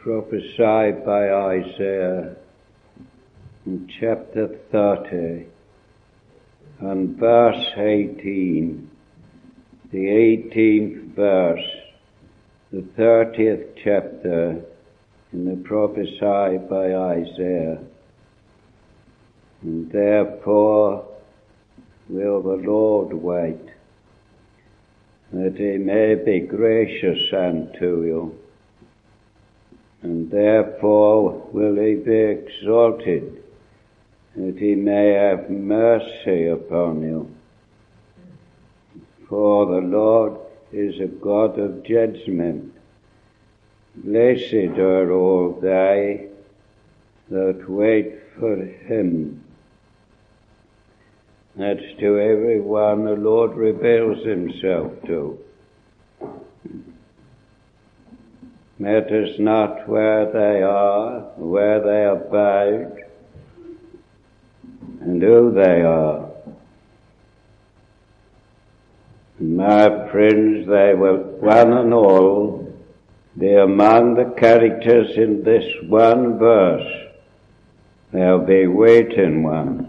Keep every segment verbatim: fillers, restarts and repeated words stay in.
prophesied by Isaiah in chapter thirty and verse eighteen, the eighteenth verse, the thirtieth chapter in the prophesied by Isaiah. And therefore will the Lord wait, that he may be gracious unto you, and therefore will he be exalted, that he may have mercy upon you. For the Lord is a God of judgment. Blessed are all they that wait for him. That's to every one the Lord reveals himself to. Matters not where they are, where they abide, and who they are. My friends, they will one and all be among the characters in this one verse. They'll be waiting ones.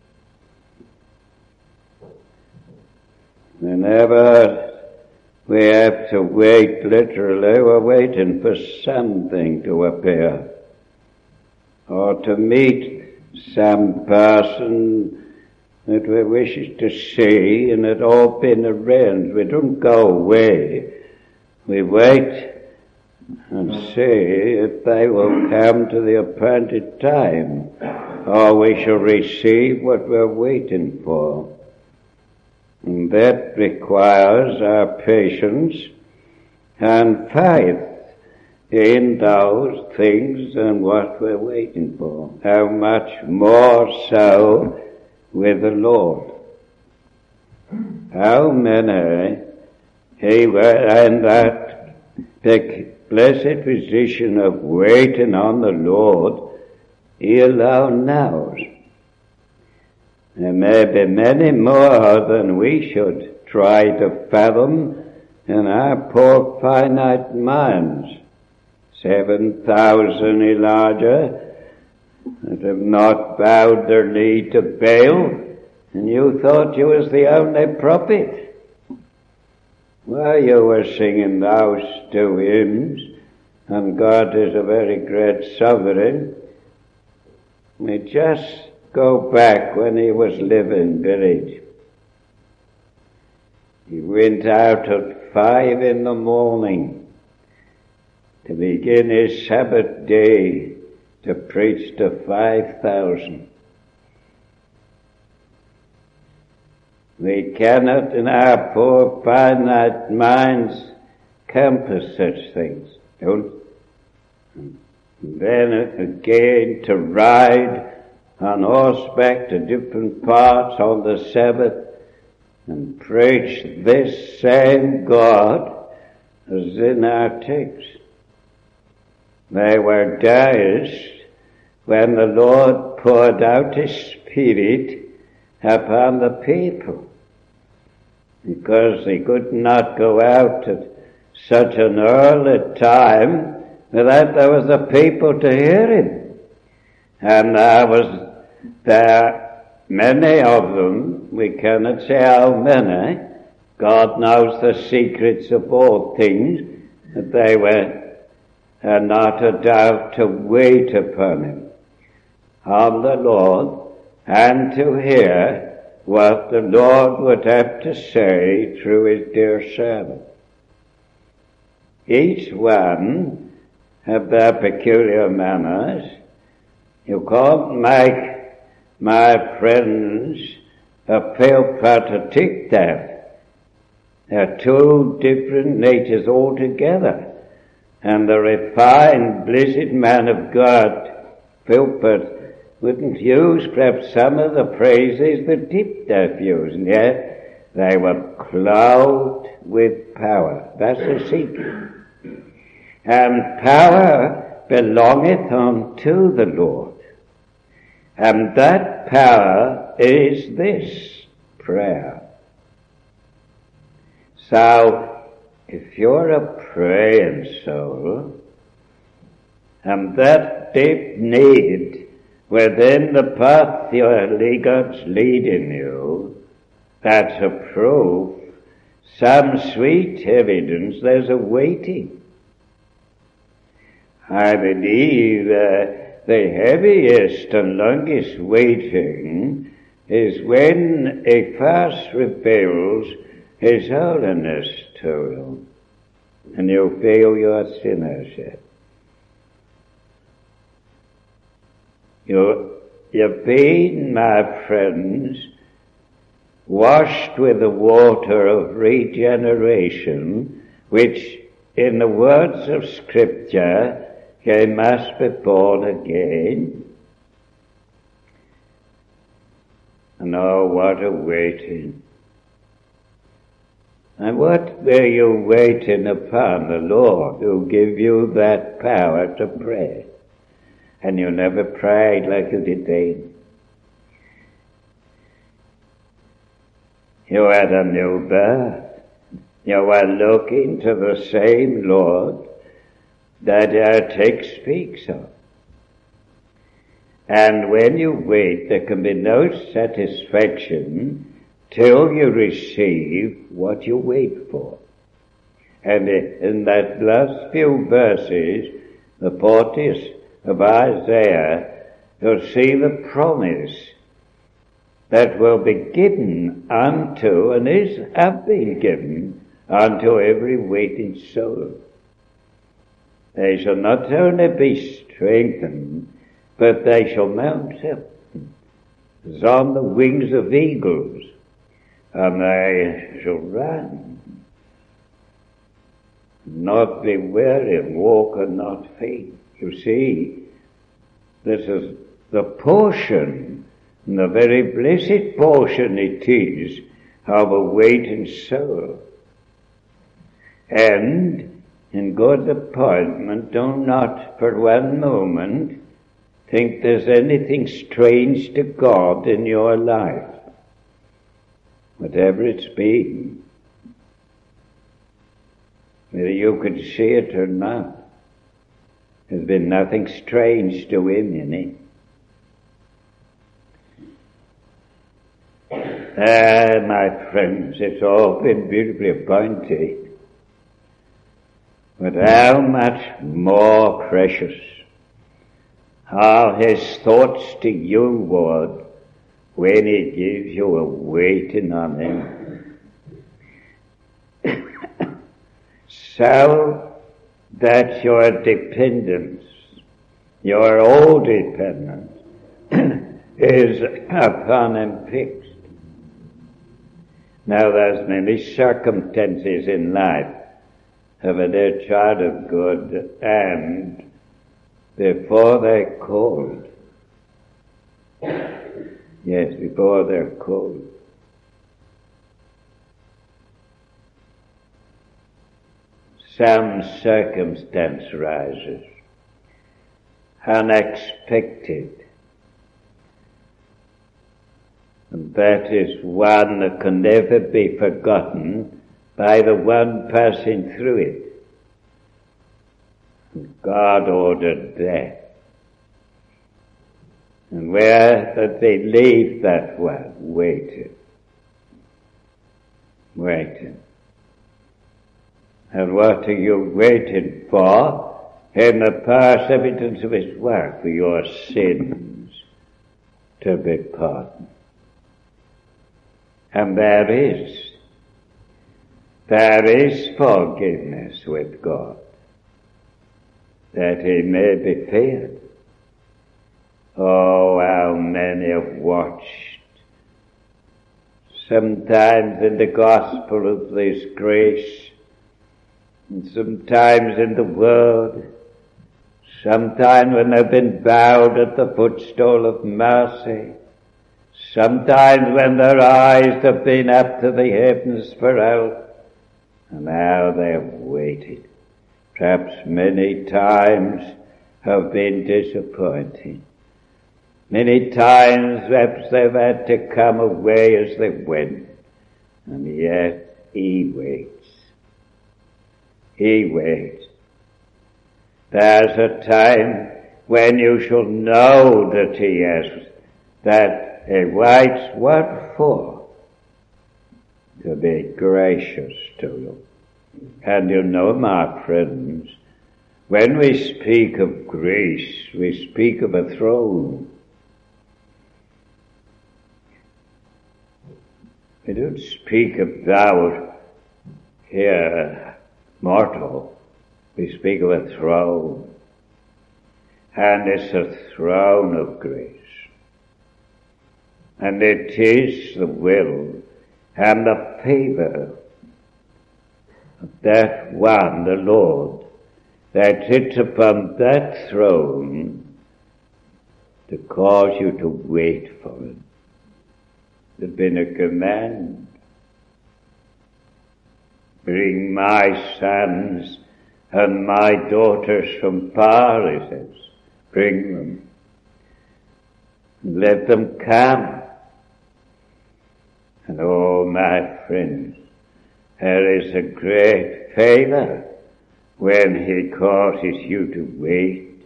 Whenever we have to wait, literally, we're waiting for something to appear, or to meet some person that we wish to see, and it all been arranged. We don't go away. We wait and see if they will come to the appointed time, or we shall receive what we're waiting for. And that requires our patience and faith in those things and what we're waiting for. How much more so with the Lord. How many he were in that blessed position of waiting on the Lord, he alone knows. There may be many more than we should try to fathom in our poor finite minds. Seven thousand Elijah that have not bowed their knee to Baal, and you thought you was the only prophet. Well, you were singing those two hymns, and God is a very great sovereign. We just go back when he was living, buried. He went out at five in the morning to begin his Sabbath day to preach to five thousand. We cannot in our poor finite minds compass such things. Don't. And then again to ride on horseback to different parts on the Sabbath and preach this same God as in our text. There were days when the Lord poured out his Spirit upon the people, because he could not go out at such an early time without there was a people to hear him. And there was there many of them, we cannot say how many, God knows the secrets of all things, that they were uh, not a doubt to wait upon him, on the Lord, and to hear what the Lord would have to say through his dear servant. Each one have their peculiar manners. You can't make, my friends, a Philpot Tic Tac. They're two different natures altogether. And the refined, blessed man of God, Philpot, wouldn't use perhaps some of the phrases that Tic Tac used, and yet they were clothed with power. That's the secret. And power belongeth unto the Lord. And that power is this, prayer. So, if you're a praying soul, and that deep need within the path your God's leading you, that's a proof, some sweet evidence there's a waiting. I believe uh, the heaviest and longest waiting is when a fast reveals His holiness to you, and you feel your sinnership. You, you've been, my friends, washed with the water of regeneration, which, in the words of Scripture, you must be born again. And oh, what a waiting. And what were you waiting upon the Lord who gave you that power to pray? And you never prayed like you did then. You had a new birth. You were looking to the same Lord that our text speaks of. And when you wait, there can be no satisfaction till you receive what you wait for. And in that last few verses, the fortieth of Isaiah, you'll see the promise that will be given unto, and is have been given, unto every waiting soul. They shall not only be strengthened, but they shall mount up as on the wings of eagles, and they shall run, not be weary, and walk and not faint. You see, this is the portion, and the very blessed portion it is, of a waiting soul. And in God's appointment, do not for one moment think there's anything strange to God in your life. Whatever it's been, whether you could see it or not, there's been nothing strange to Him in it. Ah, my friends, it's all been beautifully appointed. But how much more precious are His thoughts to you, Lord, when He gives you a waiting on Him. So that your dependence, your old dependence, is upon Him fixed. Now there's many circumstances in life of a dear child of God, and before they're called, yes, before they're called, some circumstance rises, unexpected, and that is one that can never be forgotten by the one passing through it. God ordered death. And where did they leave that one? Waiting. Waiting. And what are you waiting for? In the past evidence of His work, for your sins to be pardoned. And there is, there is forgiveness with God, that He may be feared. Oh, how many have watched, sometimes in the gospel of this grace, and sometimes in the Word, sometimes when they've been bowed at the footstool of mercy, sometimes when their eyes have been up to the heavens for help, and how they have waited, perhaps many times have been disappointed. Many times perhaps they've had to come away as they went, and yet He waits. He waits. There's a time when you shall know that he is, that he waits what for? To be gracious to you. And you know, my friends, when we speak of grace, we speak of a throne. We don't speak of thou here, mortal. We speak of a throne. And it's a throne of grace. And it is the will and the favor of that one, the Lord, that sits upon that throne to cause you to wait for it. There's been a command. Bring my sons and my daughters from far, he says. Bring them. Let them come. And oh, my friends, there is a great favor when he causes you to wait.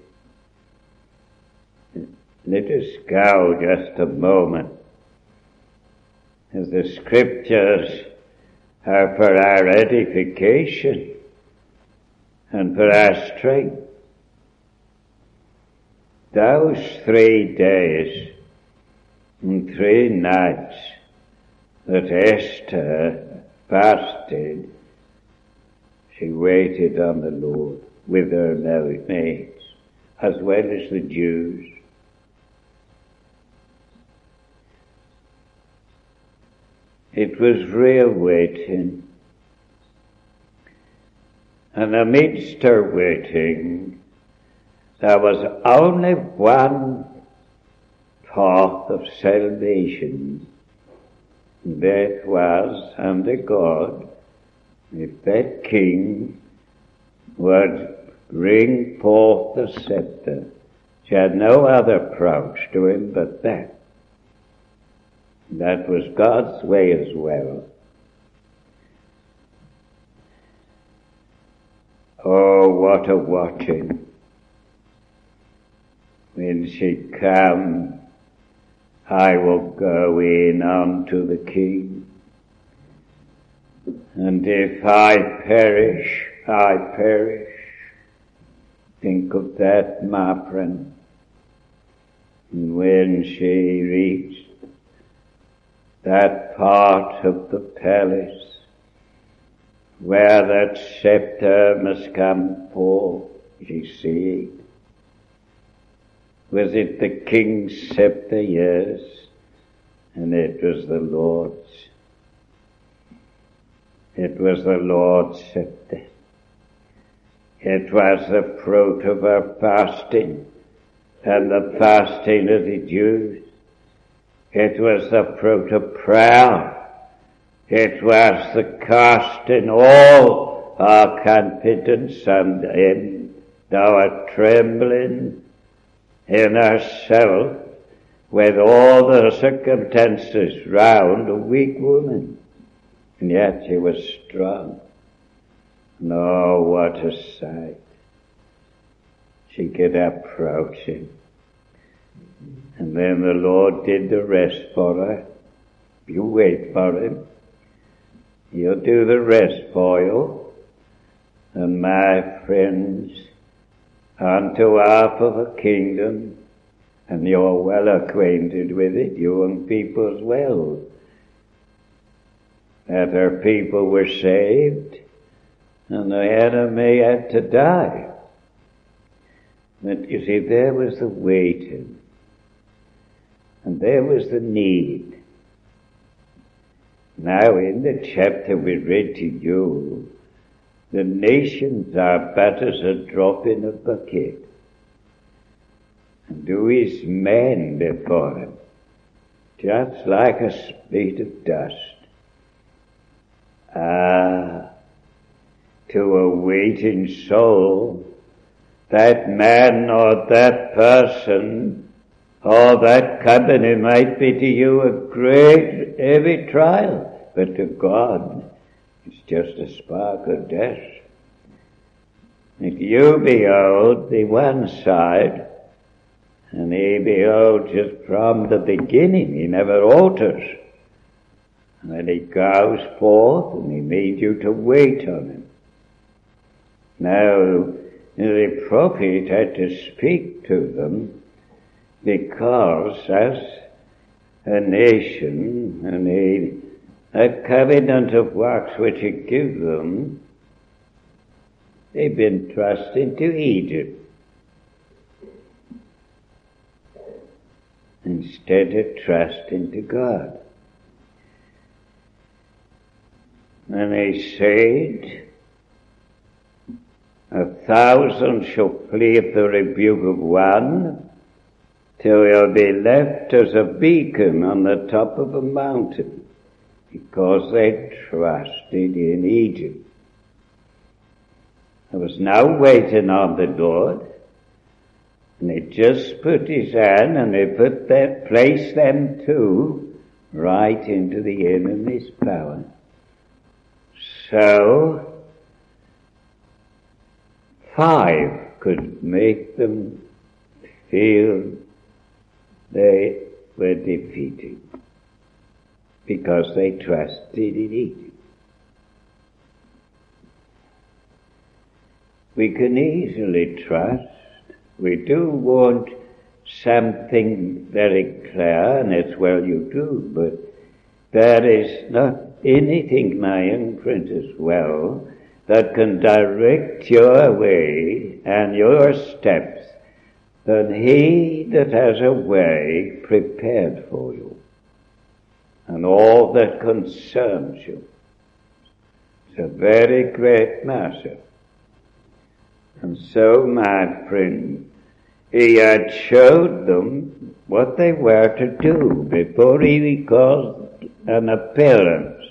Let us go just a moment. As the scriptures are for our edification and for our strength. Those three days and three nights that Esther fasted, she waited on the Lord with her maids, as well as the Jews. It was real waiting. And amidst her waiting, there was only one path of salvation. That was unto God, if that king would bring forth the scepter. She had no other approach to him but that. That was God's way as well. Oh, what a watching. When she come, I will go in unto the king. And if I perish, I perish. Think of that, my friend. And when she reached that part of the palace where that scepter must come forth, she see. Was it the king's scepter? Yes. And it was the Lord's. It was the Lord's scepter. It was the fruit of her fasting and the fasting of the Jews. It was the fruit of prayer. It was the casting all our confidence on Him, our trembling in herself with all the circumstances round, a weak woman. And yet she was strong. No, what a sight. She could approach Him. And then the Lord did the rest for her. You wait for Him. He'll do the rest for you. And my friends, unto half of a kingdom, and you're well acquainted with it, you and people as well, that her people were saved, and the enemy had to die. But you see, there was the waiting, and there was the need. Now, in the chapter we read to you, the nations are but as a drop in a bucket, and who is man before Him, just like a speck of dust. Ah, to a waiting soul, that man or that person or that company might be to you a great heavy trial, but to God it's just a spark of dust. If you behold the one side, and he beholds just from the beginning, he never alters. And then he goes forth and he needs you to wait on him. Now, the prophet had to speak to them because as a nation, and he, a covenant of works which he gives them, they've been thrust into Egypt instead of trusting to God. And he said, a thousand shall flee at the rebuke of one, till he'll be left as a beacon on the top of a mountain, because they trusted in Egypt. There was no waiting on the Lord, and he just put his hand and he put that, placed them two right into the enemy's power. So, five could make them feel they were defeated because they trusted in Egypt. We can easily trust. We do want something very clear, and it's well you do, but there is not anything, my young friend, as well, that can direct your way and your steps than he that has a way prepared for you, and all that concerns you. It's a very great matter. And so, my friend, he had showed them what they were to do before he caused an appearance.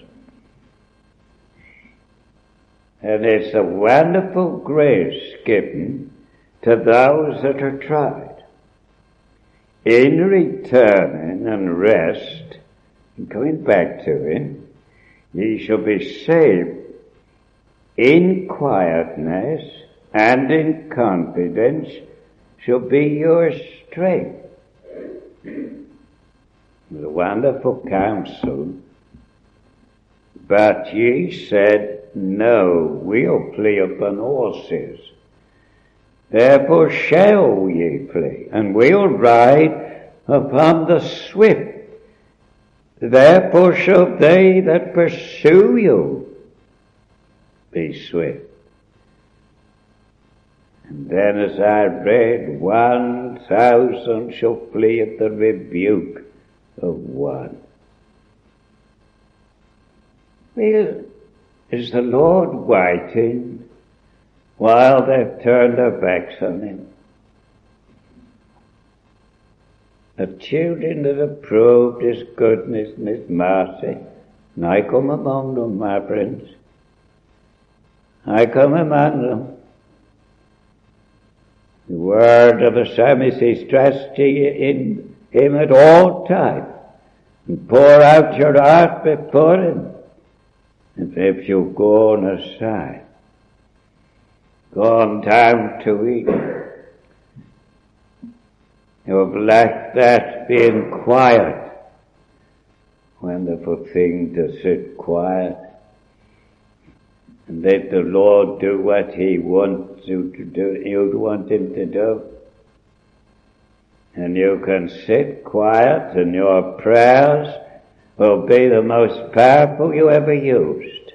And it's a wonderful grace given to those that are tried. In returning and rest, and coming back to him, ye shall be saved in quietness, and in confidence shall be your strength. The wonderful counsel. But ye said, no, we'll flee upon horses. Therefore shall ye flee, and we'll ride upon the swift. Therefore shall they that pursue you be swift. And then as I read, one thousand shall flee at the rebuke of one. Well, is the Lord waiting while they've turned their backs on him? The children that have proved his goodness and his mercy, and I come among them, my friends. I come among them. The word of the psalmist is, trust ye in him at all times, and pour out your heart before him. And if you go on aside, gone down to eat, you have left that being quiet. Wonderful thing to sit quiet and let the Lord do what he wants you to do, you'd want him to do. And you can sit quiet, and your prayers will be the most powerful you ever used.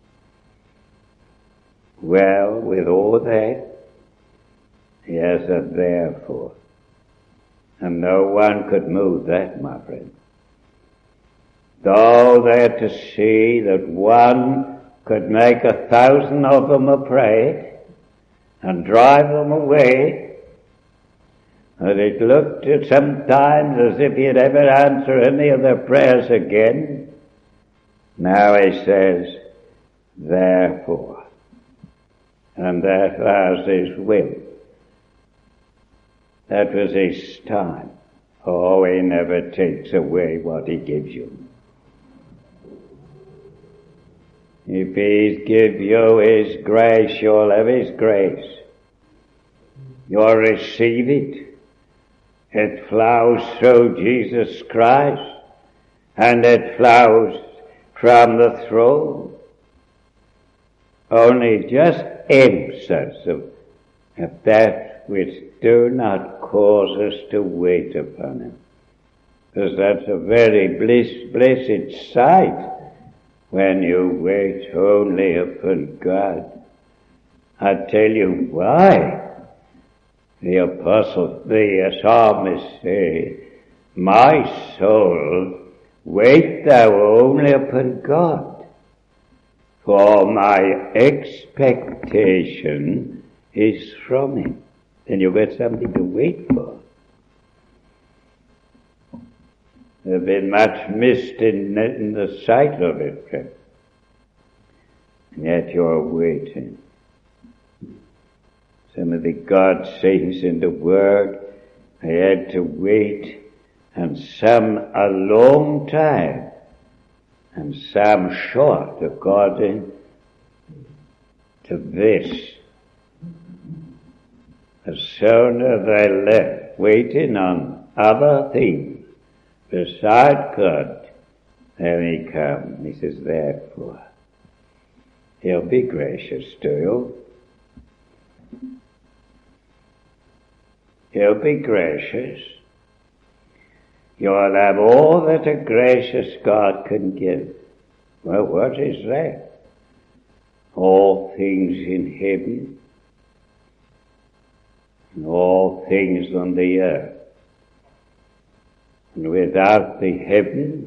Well, with all that, he has a therefore. And no one could move that, my friend. Though they're to see that one could make a thousand of them afraid and drive them away, and it looked at sometimes as if he'd ever answer any of their prayers again. Now he says, therefore, and that was his will. That was his time. Oh, he never takes away what he gives you. If he's give you his grace, you'll have his grace. you receive it. It flows through Jesus Christ, and it flows from the throne. Only just emphasis of, of that which do not cause us to wait upon Him. Because that's a very bliss, blessed sight when you wait only upon God. I tell you why. The apostle, the psalmist say, my soul, wait thou only upon God, for my expectation is from Him. Then you get something to wait for. There's been much missed in, in the sight of it, friend. And yet you're waiting. Some of the God saints in the Word, they had to wait, and some a long time, and some short, according to this. As soon as they left waiting on other things beside God, then He comes. He says, therefore, He'll be gracious to you. He'll be gracious. You'll have all that a gracious God can give. Well, what is that? All things in heaven and all things on the earth. And without the heaven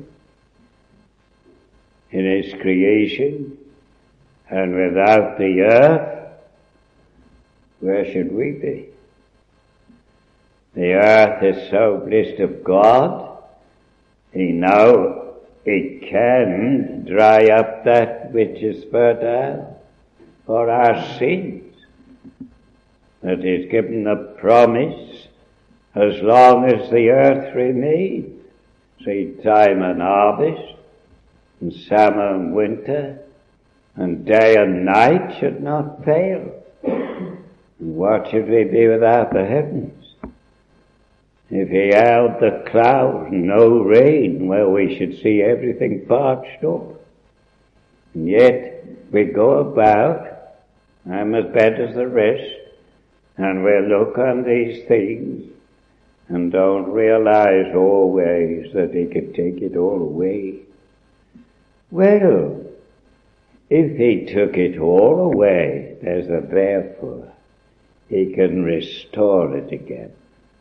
in His creation, and without the earth, where should we be? The earth is so blessed of God, He know it can dry up that which is fertile for our sins. That He's given the promise, as long as the earth remains, seed time and harvest, and summer and winter, and day and night should not fail. And what should we be without the heavens? If He held the clouds, no rain, well, we should see everything parched up. And yet we go about, I'm as bad as the rest, and we look on these things and don't realize always that He could take it all away. Well, if He took it all away, there's a therefore, He can restore it again.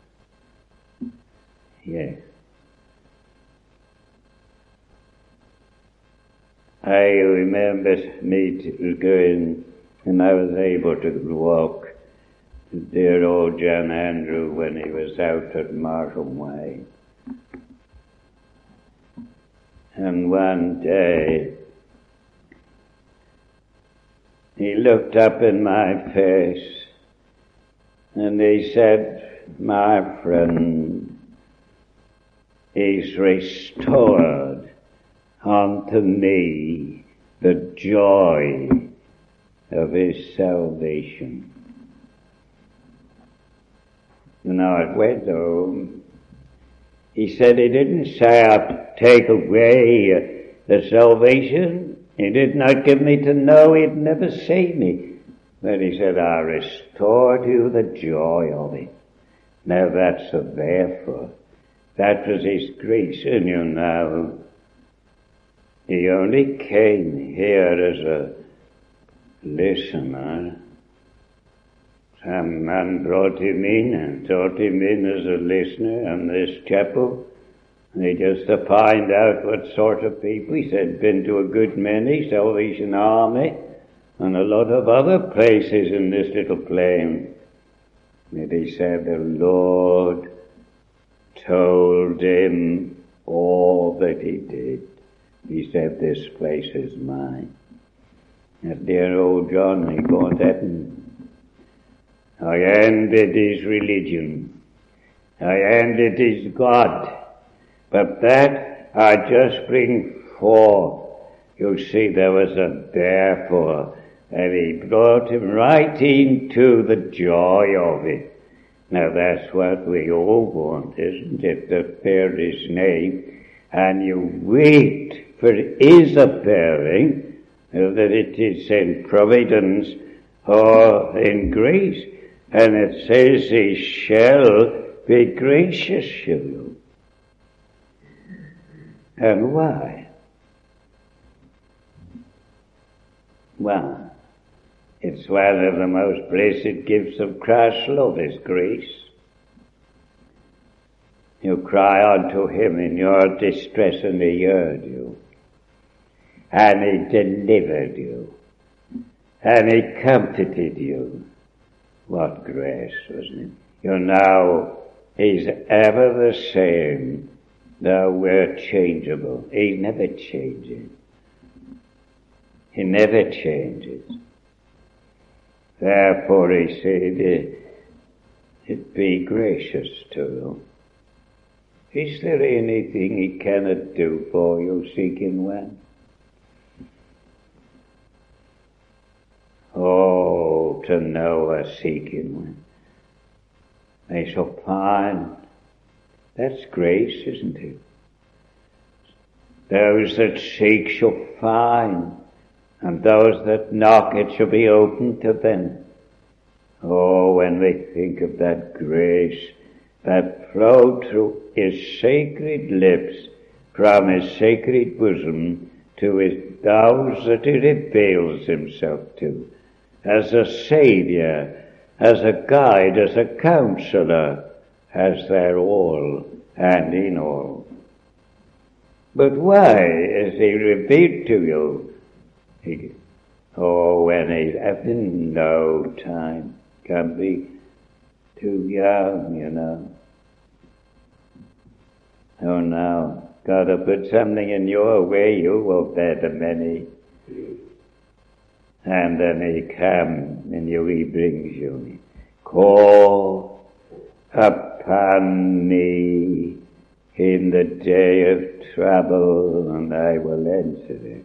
Yes. I remember me going, and I was able to walk to dear old John Andrew when he was out at Marshall Way. And one day, he looked up in my face and he said, my friend, He's restored unto me the joy of His salvation. Now I went home. He said He didn't say I'll take away the salvation. He did not give me to know. He'd never say me. But He said, I restored you the joy of it. Now that's a therefore. That was His grace in you now. He only came here as a listener. Some man brought him in and taught him in as a listener in this chapel. And he just to find out what sort of people. He said, been to a good many, Salvation Army, and a lot of other places in this little plain. And he said, the Lord told him all that He did. He said, this place is mine. And dear old John, he got that, and I ended his religion. I ended his God. But that I just bring forth. You see, there was a therefore, and He brought him right into the joy of it. Now that's what we all want, isn't it? To bear his name, and you wait for his appearing, that it is in providence or in grace. And it says he shall be gracious to you. And why? Well, it's one of the most blessed gifts of Christ's love is grace. You cry unto him in your distress and he heard you. And he delivered you. And he comforted you. What grace, wasn't it? You know, he's ever the same, though we're changeable. He never changes. He never changes. Therefore he said, it be gracious to you. Is there anything he cannot do for you, seeking one? Oh, to know a seeking one. They shall find. That's grace, isn't it? Those that seek shall find, and those that knock it shall be opened to them. Oh, when we think of that grace that flowed through his sacred lips, from his sacred bosom, to his, those that he reveals himself to, as a Saviour, as a guide, as a counsellor, as their all and in all. But why is he revealed to you? He, oh, when he's having no time, can be too young, you know. Oh, now, God to put something in your way, you will bear the many. And then he comes and you, he brings you. Call upon me in the day of trouble, and I will answer it.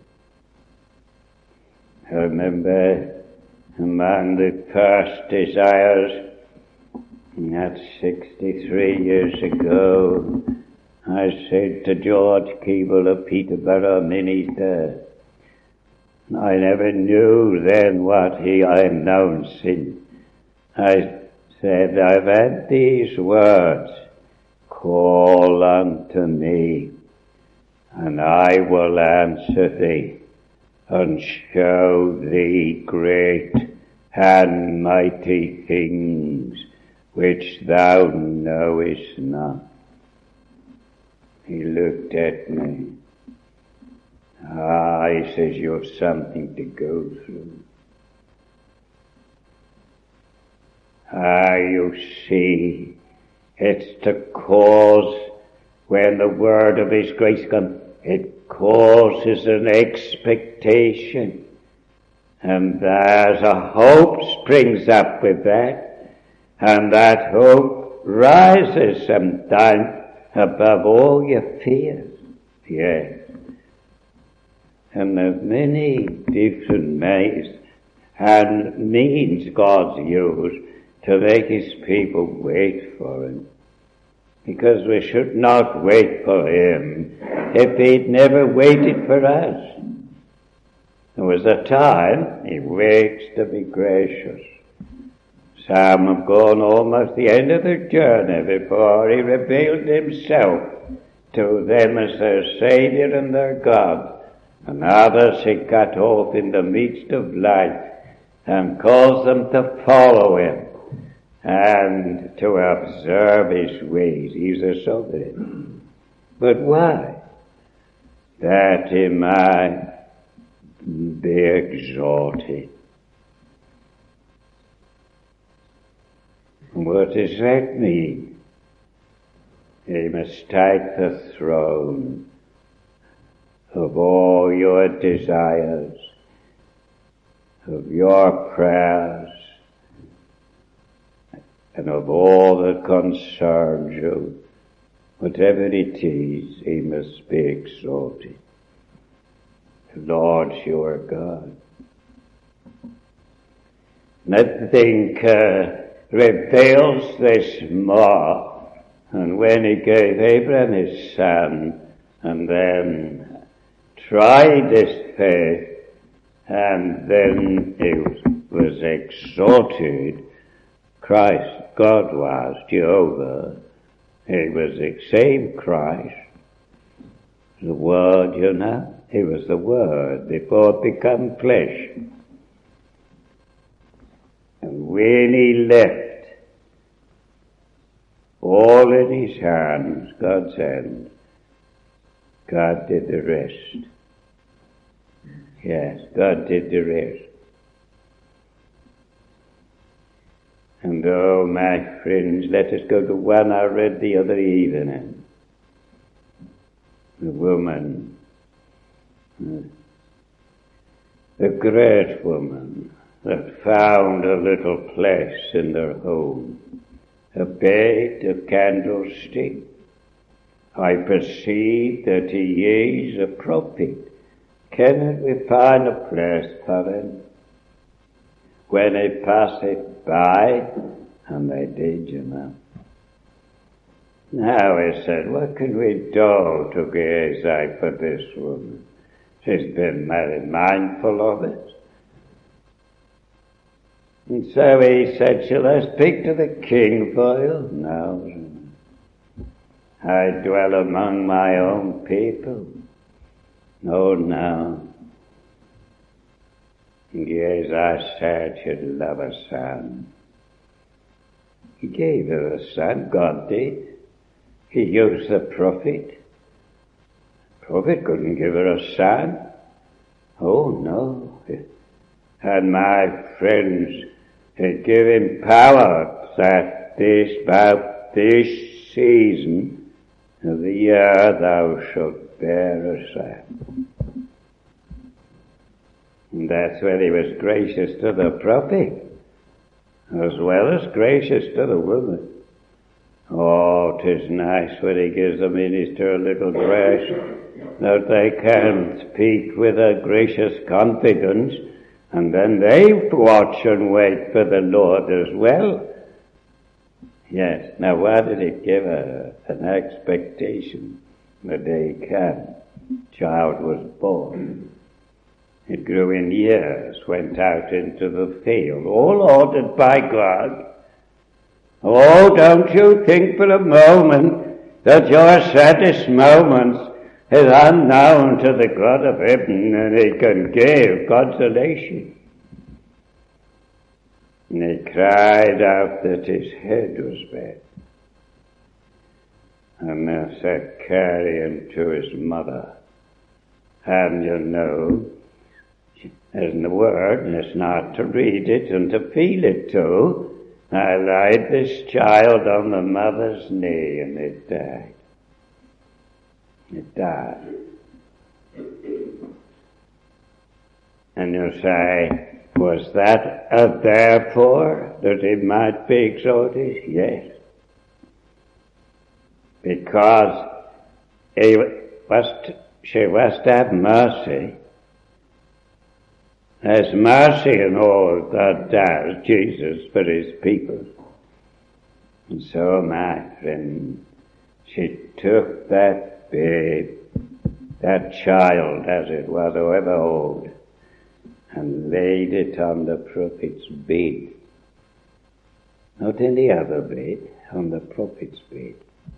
I remember among the first desires, that's sixty-three years ago, I said to George Keeble of Peterborough Minister, I never knew then what he announcing. I said, I've had these words, call unto me, and I will answer thee, and show thee great and mighty things which thou knowest not. He looked at me. Ah, he says, you've something to go through. Ah, you see, it's to cause, when the word of his grace comes, it causes an expectation. And there's a hope springs up with that. And that hope rises sometimes above all your fears. Yes. And there's many different ways and means God's used to make his people wait for him. Because we should not wait for him if he'd never waited for us. There was a time he waits to be gracious. Some have gone almost the end of their journey before he revealed himself to them as their Saviour and their God. And others he cut off in the midst of life and caused them to follow him and to observe his ways. He's a sovereign. But why? That he might be exalted. What does that mean? He must take the throne of all your desires, of your prayers, and of all that concerns you. Whatever it is, he must be exalted. The Lord's your God. Not think uh, reveals this more. And when he gave Abraham his son, and then tried his faith, and then he was exalted, Christ, God was, Jehovah, he was the same Christ, the Word, you know, he was the Word before it became flesh. And when he left all in his hands, God's hand, God did the rest. Yes, God did the rest. And oh, my friends, let us go to one I read the other evening. The woman, the great woman that found a little place in their home, a bed, a candlestick. I perceive that he is a prophet. Cannot we find a place for him? When he passeth by, and they did, you know. Now he said, what can we do to Gehazi for this woman? She's been very mindful of it. And so he said, shall I speak to the king for you? No. I dwell among my own people. Oh, no. Gehazi said she'd love a son. He gave her a son, God did. He used the prophet. The prophet couldn't give her a son. Oh, no. And my friends, it gave him power that this, about this season of the year thou shalt bear a son. And that's when he was gracious to the prophet, as well as gracious to the woman. Oh, 'tis nice when he gives the minister a little grace, that they can speak with a gracious confidence, and then they watch and wait for the Lord as well. Yes, now why did it give her an expectation? The day came, child was born. It grew in years, went out into the field, all ordered by God. Oh, don't you think for a moment that your saddest moments is unknown to the God of heaven, and he can give consolation. And he cried out that his head was bad. And they said, carry him to his mother. And you know, there's the word, and it's not to read it and to feel it too. I laid this child on the mother's knee, and it died. It died. And you say, was that a therefore that he might be exalted? Yes. Because he was to, she was to have mercy. There's mercy in all God does, Jesus, for his people. And so, my friend, she took that babe, that child as it was, however old, and laid it on the prophet's bed. Not any other bed, on the prophet's bed.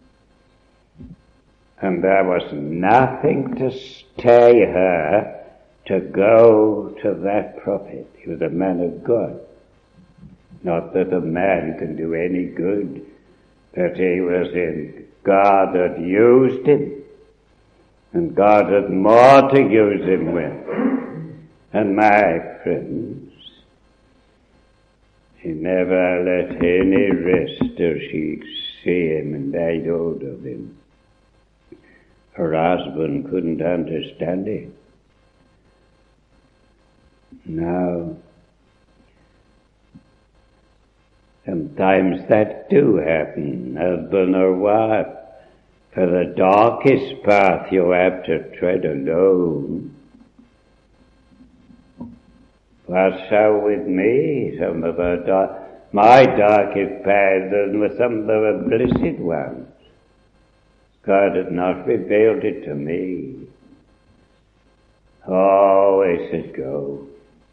And there was nothing to stay her to go to that prophet. He was a man of God. Not that a man can do any good, but he was in God had used him, and God had more to use him with. And my friends, she never let any rest till she see him and laid hold of him. Her husband couldn't understand it. Now, sometimes that do happen, husband or wife. For the darkest path you have to tread alone. But so with me, some of our dark, My darkest paths and some of the blessed ones. God had not revealed it to me. Always it go.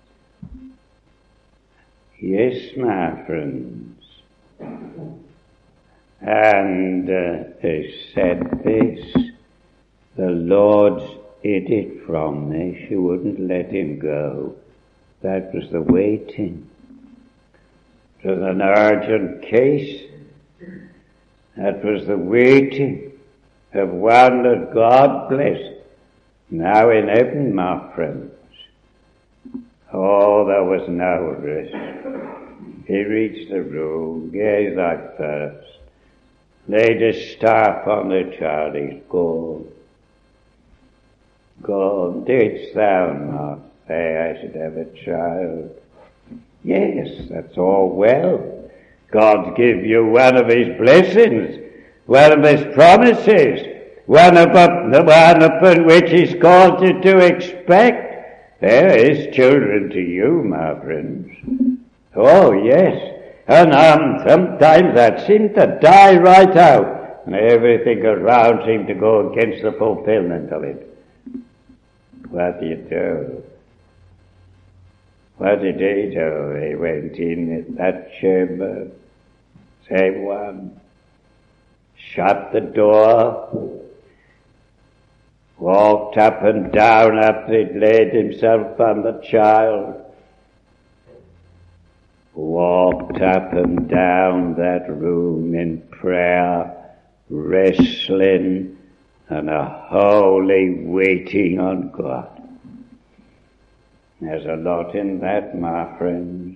Yes, my friends. And uh, they said this, the Lord's hid it from me. She wouldn't let him go. That was the waiting. It was an urgent case. That was the waiting of one that God blessed. Now in heaven, my friends. Oh, there was no rest. He reached the room, gazed out first, laid his staff on the child. He's gone. Gone. Didst thou not say I should have a child? Yes, that's all well. God give you one of his blessings, one of his promises, one of the one upon which he's called you to expect. There is children to you, my friends. Oh, yes. And um, sometimes that seems to die right out, and everything around seems to go against the fulfillment of it. What do you do? What did he do? He went in that chamber, same one, shut the door, walked up and down after he'd laid himself on the child, walked up and down that room in prayer, wrestling and a holy waiting on God. There's a lot in that, my friends.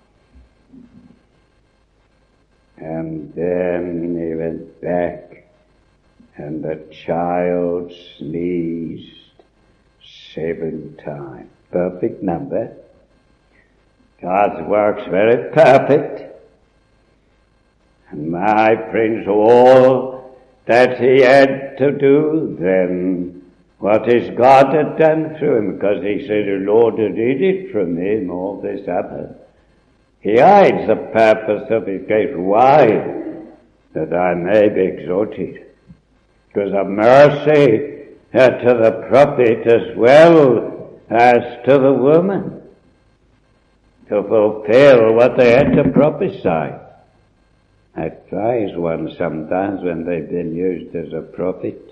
And then he went back, and the child sneezed seven times. Perfect number. God's work's very perfect. And my friends, all that he had to do then, what his God had done through him, because he said, the Lord had hid it from him, all this happened. He hides the purpose of his grace. Why? That I may be exalted. Because of mercy uh, to the prophet as well as to the woman, to fulfill what they had to prophesy. That tries one sometimes when they've been used as a prophet.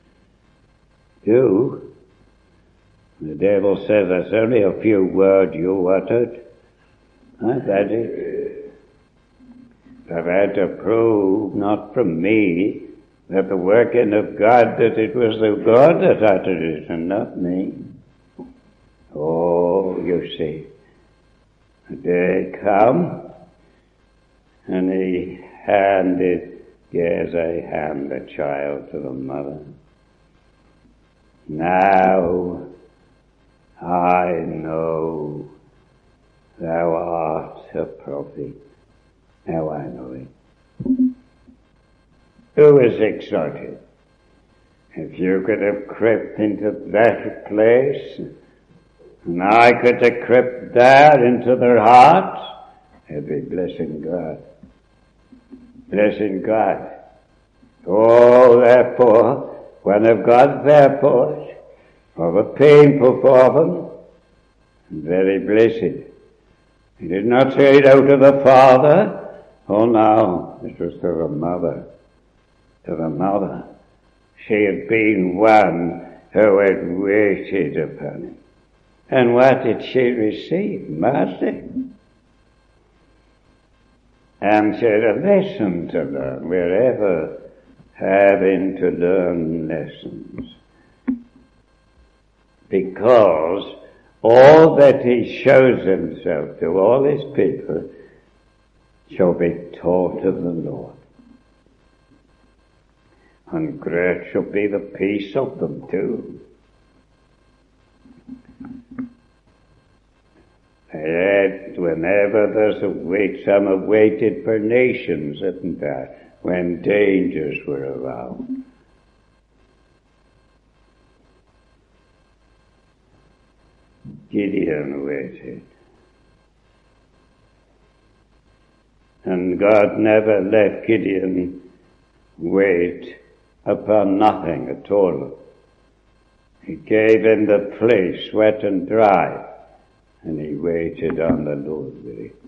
You, the devil says, that's only a few words you uttered. I've had it. I've had to prove, not from me, that the working of God, that it was the God that uttered it and not me. Oh, you see, the day come, and he handed, yes, I hand the child to the mother. Now I know thou art a prophet. Now I know it. Who is exalted? If you could have crept into that place, and I could have crept there into their hearts, they'd be blessing God. Blessing God. Oh, therefore, one of God's therefores, of a painful for them, and very blessed. He did not say it out of the Father. Oh no, it was to the mother. To the mother. She had been one who had waited upon him. And what did she receive? Mercy. And she had a lesson to learn. We're ever having to learn lessons. Because all that he shows himself to all his people shall be taught of the Lord. And great shall be the peace of them too. Yet whenever there's a wait, some have waited for nations, haven't they, when dangers were around. Gideon waited. And God never let Gideon wait upon nothing at all. He gave him the place wet and dry, and he waited on the Lord with it.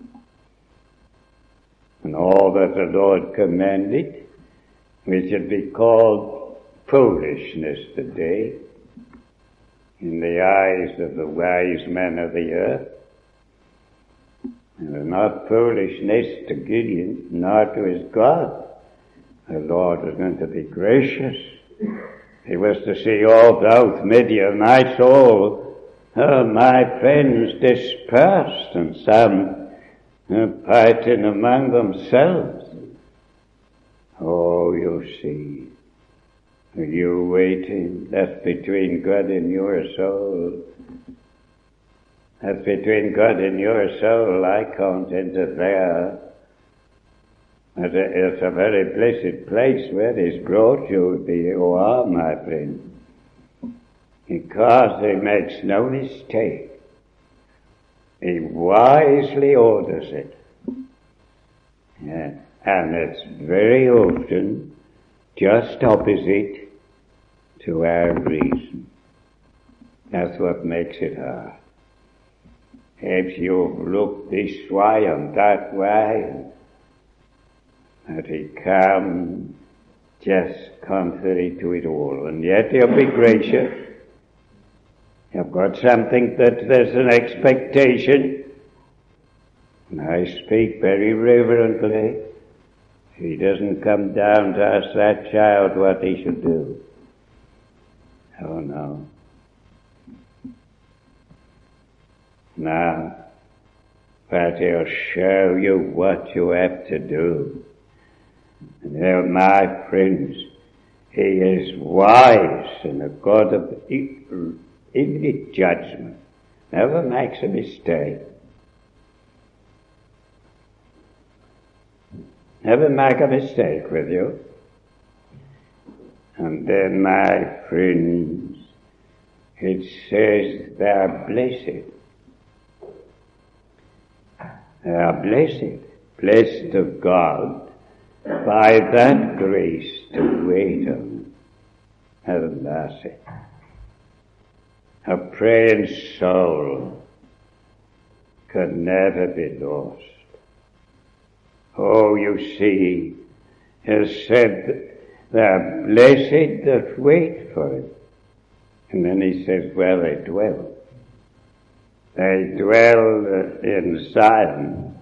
And all that the Lord commanded, which would be called foolishness today, in the eyes of the wise men of the earth, and not foolishness to Gideon, nor to his God. The Lord was going to be gracious. He was to see all those Midianites, all oh, my friends dispersed, and some uh, fighting among themselves. Oh, you see, are you waiting? That's between God and your soul. That's between God and your soul. I can't enter there. It's a very blessed place where He's brought you, you are, my friend, because He makes no mistake. He wisely orders it. Yeah. And it's very often just opposite to our reason. That's what makes it hard. If you look this way and that way, that He comes just contrary to it all, and yet He'll be gracious. You've got something that there's an expectation, and I speak very reverently. He doesn't come down to ask that child what he should do. Oh no. Now, but He'll show you what you have to do. And now, my friends, He is wise and a God of infinite judgment. Never makes a mistake. Never make a mistake with you. And then, my friends, it says they are blessed. They are blessed, blessed of God, by that grace to wait on everlasting. A praying soul could never be lost. Oh, you see, He said, they're blessed that wait for Him. And then He says, where they dwell. They dwell in Zion.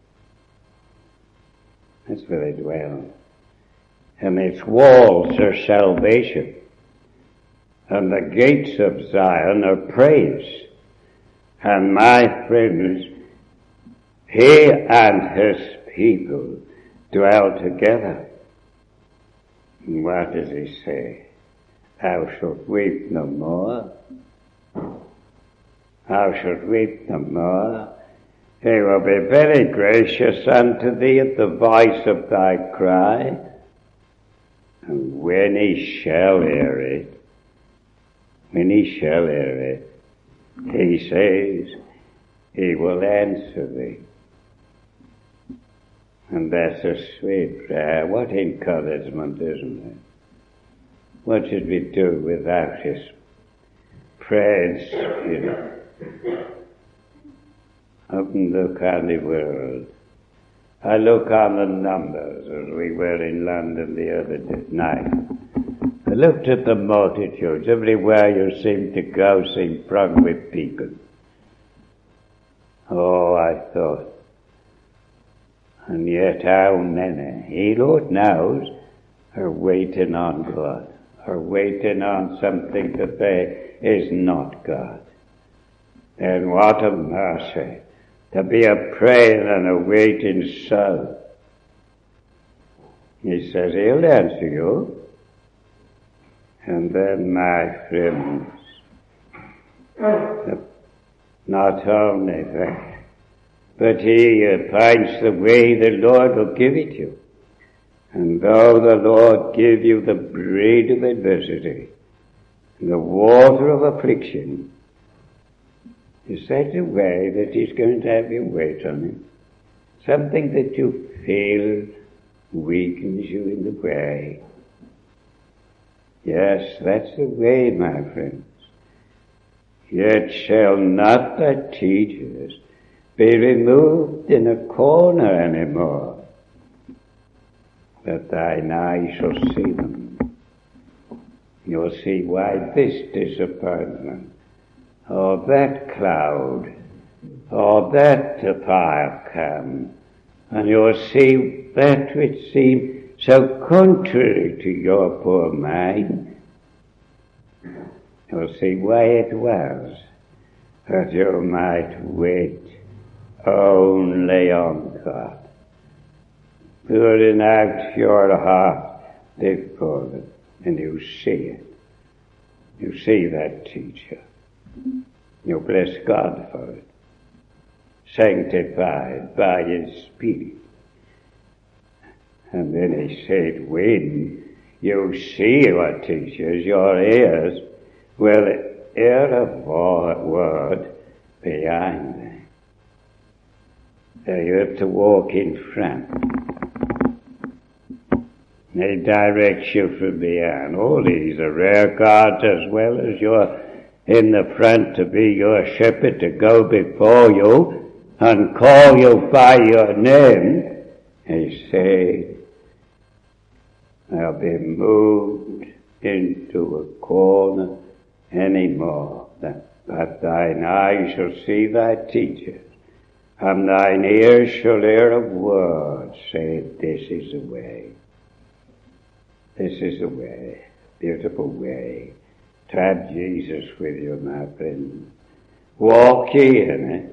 That's where they dwell. And its walls are salvation. And the gates of Zion are praise. And my friends, He and His people dwell together. And what does He say? Thou shalt weep no more. Thou shalt weep no more. He will be very gracious unto thee at the voice of thy cry. And when He shall hear it, when He shall hear it, He says, He will answer thee. And that's a sweet prayer. What encouragement, isn't it? What should we do without His praise, you know? Up and look on the world. I look on the numbers as we were in London the other night. I looked at the multitudes. Everywhere you seem to go seemed thronged with people. Oh, I thought, and yet how many, He, Lord knows, are waiting on God, are waiting on something that they is not God. And what a mercy to be a praying and a waiting soul. He says He'll answer you. And then, my friends, not only that, but He finds the way the Lord will give it you. And though the Lord give you the bread of adversity, and the water of affliction, is that the way that He's going to have you wait on Him? something that you feel weakens you in the way. Yes, that's the way, my friends. Yet shall not thy teachers be removed in a corner anymore, but thine eye shall see them. You'll see why this disappointment, or that cloud, or that fire come, and you'll see that which seemed so contrary to your poor mind. You'll see why it was, that you might wait only on God, pouring out your heart before them, and you see it. You see that teacher. You bless God for it, sanctified by His Spirit. And then He said, when you see your teachers, your ears will hear a word behind them. So you have to walk in front. He directs you from behind. All these are rear guards as well as you're in the front to be your shepherd, to go before you and call you by your name. He said, I'll be moved into a corner any more, but thine eyes shall see thy teachers, and thine ears shall hear a word saying, this is the way. This is the way, beautiful way, to have Jesus with you, my friend. Walk ye in it.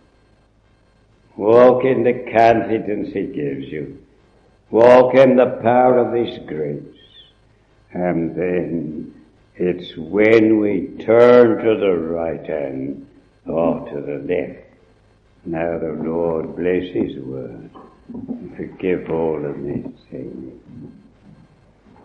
Walk in the confidence He gives you. Walk in the power of His grace. And then it's when we turn to the right hand or to the left. Now the Lord bless His word and forgive all of these things.